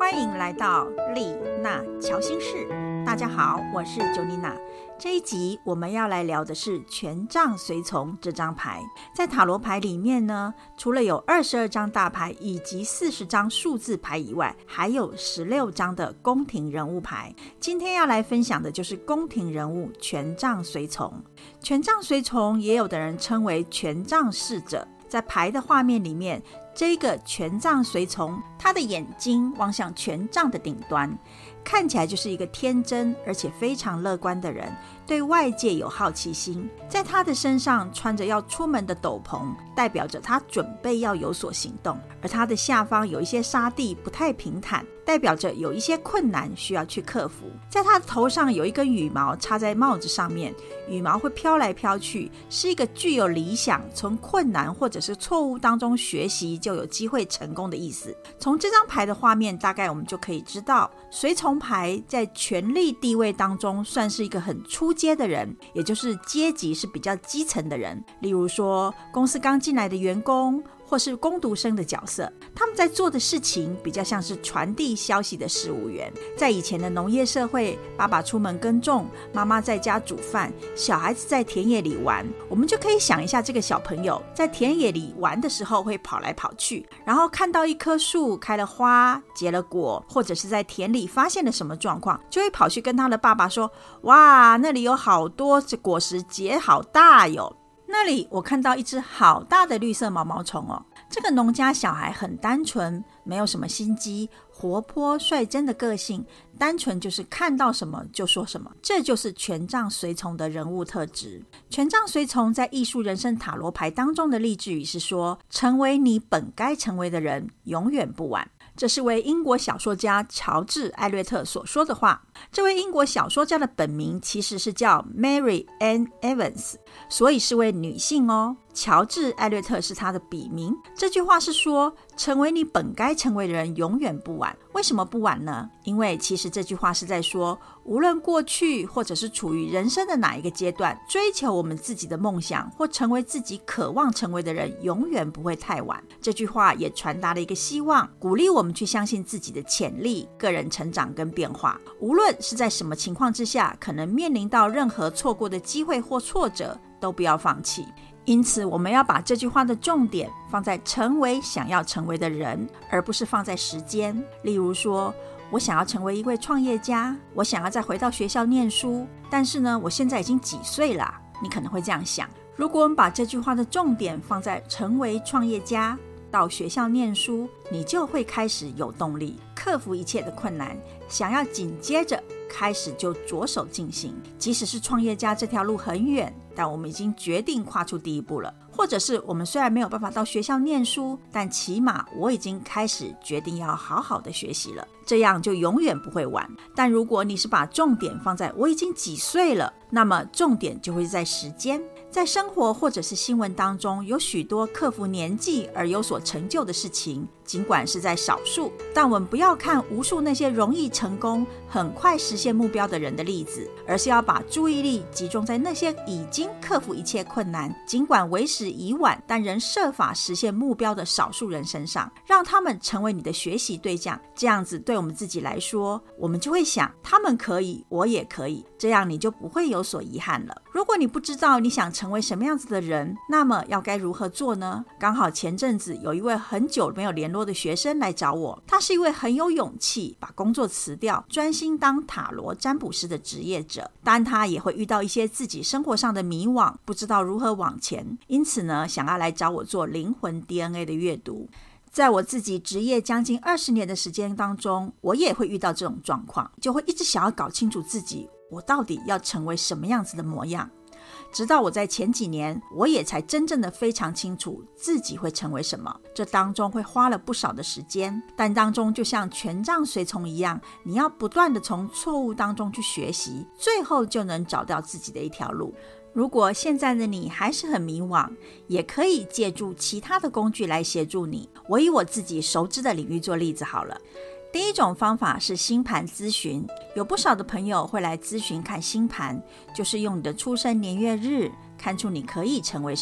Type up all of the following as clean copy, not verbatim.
欢迎来到丽娜乔心室。大家好，我是九妮娜。这一集我们要来聊的是权杖随从这张牌。在塔罗牌里面呢，除了有22张大牌以及40张数字牌以外，还有16张的宫廷人物牌。今天要来分享的就是宫廷人物权杖随从。权杖随从也有的人称为权杖侍者。在牌的画面里面，这个权杖随从他的眼睛望向权杖的顶端，看起来就是一个天真而且非常乐观的人，对外界有好奇心。在他的身上穿着要出门的斗篷，代表着他准备要有所行动，而他的下方有一些沙地不太平坦，代表着有一些困难需要去克服。在他的头上有一根羽毛插在帽子上面，羽毛会飘来飘去，是一个具有理想，从困难或者是错误当中学习就有机会成功的意思。从这张牌的画面，大概我们就可以知道，随从牌在权力地位当中算是一个很初阶的人，也就是阶级是比较基层的人。例如说公司刚进来的员工，或是工读生的角色，他们在做的事情比较像是传递消息的事务员。在以前的农业社会，爸爸出门耕种，妈妈在家煮饭，小孩子在田野里玩。我们就可以想一下，这个小朋友在田野里玩的时候会跑来跑去，然后看到一棵树开了花结了果，或者是在田里发现了什么状况，就会跑去跟他的爸爸说，哇，那里有好多果实结好大哟，那里我看到一只好大的绿色毛毛虫哦。这个农家小孩很单纯，没有什么心机，活泼率真的个性，单纯就是看到什么就说什么。这就是权杖随从的人物特质。权杖随从在艺术人生塔罗牌当中的励志语是说，成为你本该成为的人，永远不晚。这是位英国小说家乔治·艾略特所说的话。这位英国小说家的本名其实是叫 Mary Ann Evans， 所以是位女性哦。乔治·艾略特是她的笔名。这句话是说，成为你本该成为的人，永远不晚。为什么不晚呢？因为其实这句话是在说，无论过去或者是处于人生的哪一个阶段，追求我们自己的梦想或成为自己渴望成为的人，永远不会太晚。这句话也传达了一个希望，鼓励我们去相信自己的潜力、个人成长跟变化。无论是在什么情况之下，可能面临到任何错过的机会或挫折，都不要放弃。因此我们要把这句话的重点放在成为想要成为的人，而不是放在时间。例如说，我想要成为一位创业家，我想要再回到学校念书，但是呢，我现在已经几岁了？你可能会这样想。如果我们把这句话的重点放在成为创业家，到学校念书，你就会开始有动力，克服一切的困难，想要紧接着开始就着手进行。即使是创业家这条路很远，但我们已经决定跨出第一步了。或者是我们虽然没有办法到学校念书，但起码我已经开始决定要好好的学习了，这样就永远不会晚。但如果你是把重点放在我已经几岁了，那么重点就会在时间。在生活或者是新闻当中，有许多克服年纪而有所成就的事情，尽管是在少数，但我们不要看无数那些容易成功、很快实现目标的人的例子，而是要把注意力集中在那些已经克服一切困难，尽管为时已晚，但仍设法实现目标的少数人身上，让他们成为你的学习对象。这样子对我们自己来说，我们就会想，他们可以，我也可以，这样你就不会有所遗憾了。如果你不知道你想成为什么样子的人，那么要该如何做呢？刚好前阵子有一位很久没有联络的学生来找我，他是一位很有勇气把工作辞掉，专心当塔罗占卜师的职业者，但他也会遇到一些自己生活上的迷惘，不知道如何往前，因此呢，想要来找我做灵魂 DNA 的阅读。在我自己职业将近20年的时间当中，我也会遇到这种状况，就会一直想要搞清楚自己，我到底要成为什么样子的模样。直到我在前几年，我也才真正的非常清楚自己会成为什么。这当中会花了不少的时间，但当中就像权杖随从一样，你要不断的从错误当中去学习，最后就能找到自己的一条路。如果现在的你还是很迷惘，也可以借助其他的工具来协助你。我以我自己熟知的领域做例子好了。第一种方法是星盘咨询，有不少的朋友会来咨询看星盘，就是用你的出生年月日看出你可以成为什么。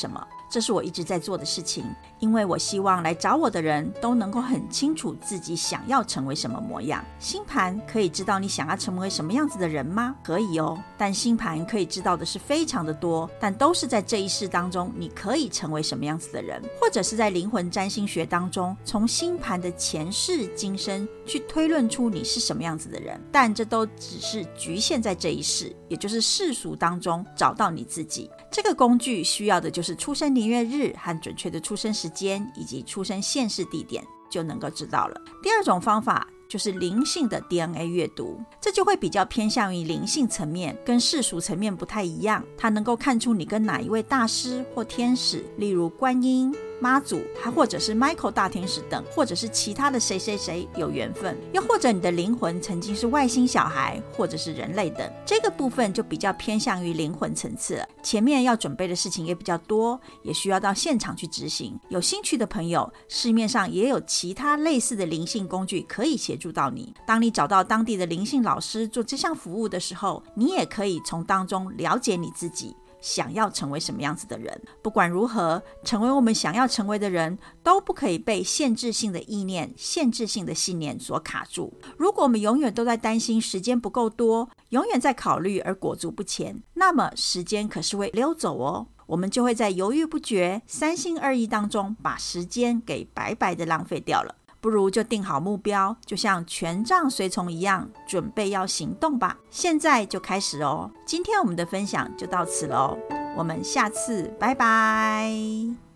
这是我一直在做的事情，因为我希望来找我的人都能够很清楚自己想要成为什么模样。星盘可以知道你想要成为什么样子的人吗？可以哦，但星盘可以知道的是非常的多，但都是在这一世当中你可以成为什么样子的人，或者是在灵魂占星学当中从星盘的前世今生去推论出你是什么样子的人，但这都只是局限在这一世，也就是世俗当中找到你自己。这个工具需要的就是出生年月日和准确的出生时间以及出生现世地点，就能够知道了。第二种方法就是灵性的 DNA 阅读，这就会比较偏向于灵性层面，跟世俗层面不太一样。它能够看出你跟哪一位大师或天使，例如观音、妈祖，还或者是 Michael 大天使等，或者是其他的谁谁谁有缘分，又或者你的灵魂曾经是外星小孩，或者是人类等。这个部分就比较偏向于灵魂层次了，前面要准备的事情也比较多，也需要到现场去执行。有兴趣的朋友，市面上也有其他类似的灵性工具可以协助到你。当你找到当地的灵性老师做这项服务的时候，你也可以从当中了解你自己想要成为什么样子的人。不管如何，成为我们想要成为的人，都不可以被限制性的意念、限制性的信念所卡住。如果我们永远都在担心时间不够多，永远在考虑而裹足不前，那么时间可是会溜走哦。我们就会在犹豫不决、三心二意当中，把时间给白白的浪费掉了。不如就定好目标，就像权杖随从一样，准备要行动吧。现在就开始哦。今天我们的分享就到此了哦，我们下次拜拜。